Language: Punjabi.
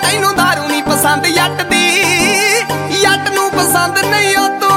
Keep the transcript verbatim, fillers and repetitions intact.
ਤੈਨੂੰ ਦਾਰੂ ਨਹੀਂ ਪਸੰਦ ਜੱਟ ਦੀ, ਜੱਟ ਨੂੰ ਪਸੰਦ ਨਹੀਂ ਉਹ